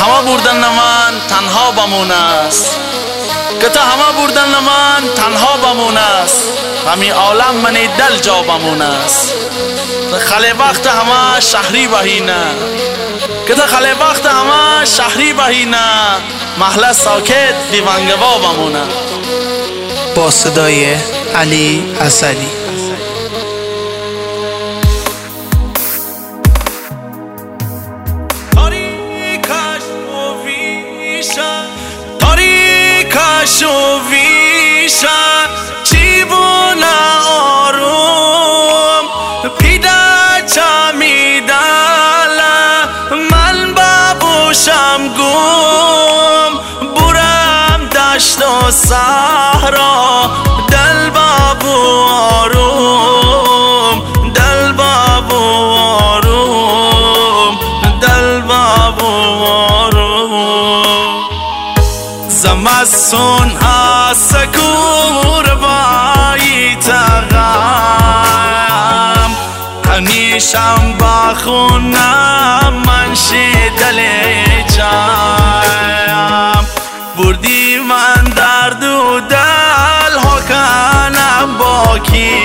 همه بردن من تنها بمون است، که تا همه بردن من تنها بمون است، همین عالم من دل جا بمون است. خلی وقت همه شهری بهینه، که تا خلی وقت همه شهری بهینه، محله ساکت دیوانگوا بمونه. با صدای علی اسدی. تاریکش و ویشه چی بونه آروم پیده چمیدله من ببوشم گم برم دشت و صحرا دل ببو آروم دل ببو آروم دل ببو آروم زمستون هست کور بایی تغم هنیشم بخونم منشی دل جایم بردی من درد و دل ها کنم با کی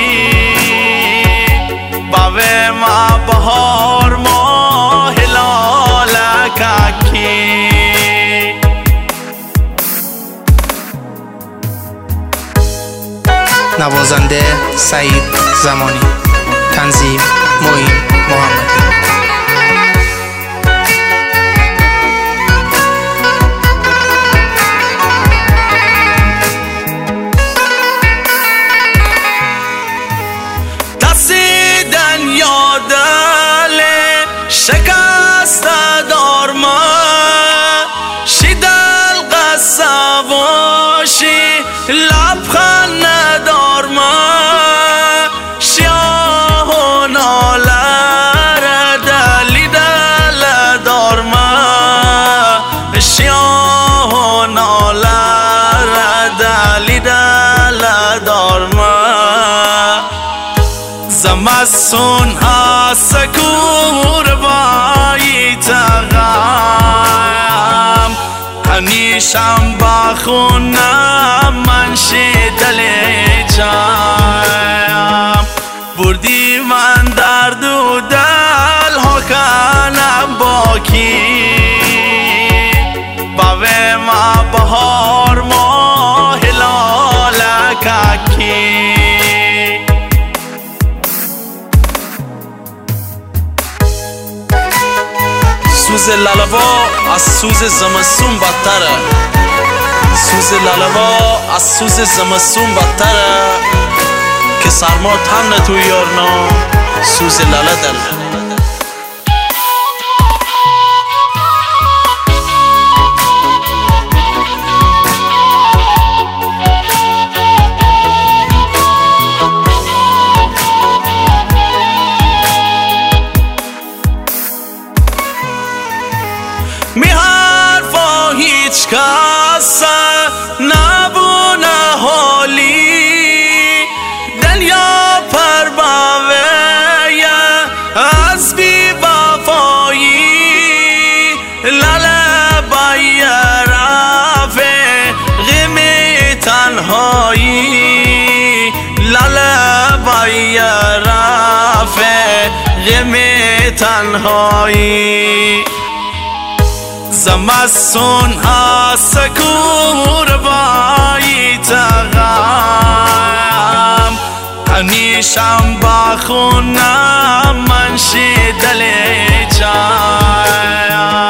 باوی ما بهار ما هلالک کی نوازنده سعید زمانی، تنظیم معین محمدی. ترسیدن یا دل شکست دارما شیدل قصه باشی لبخند ندارما شیاه و نالر دلی دل دارما شیاه و نالر دلی دل دارما زمستون هست کور بایی تغم هنیشم بخونم منشی دل جایم بردی من درد و دل ها کنم با کی باوی ما بهار ما هلالک کی سوز لالوا از سوز زمستون بدتره سوز لالوا از سوز زمستون بدتره که سرما تن تو یارنا سوز لاله دل می حرفا هیچ کس نبونه حالی دنیا پر باوی از بی وفایی لاله بای رفه غم تنهایی لاله بای رفه غم تنهایی زمستون هست کور بایی تغم هنیشم بخونم منشی دل جایم